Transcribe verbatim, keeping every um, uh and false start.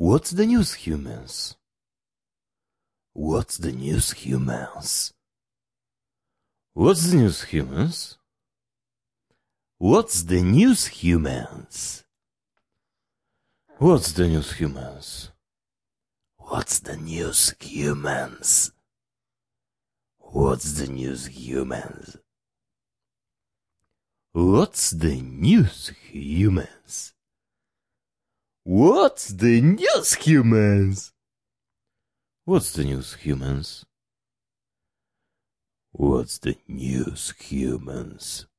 What's the news, humans? What's the news, humans? What's the news, humans? What's the news, humans? What's the news, humans? What's the news, humans? What's the news, humans? What's the news, humans? What's the news, humans? What's the news, humans? What's the news, humans?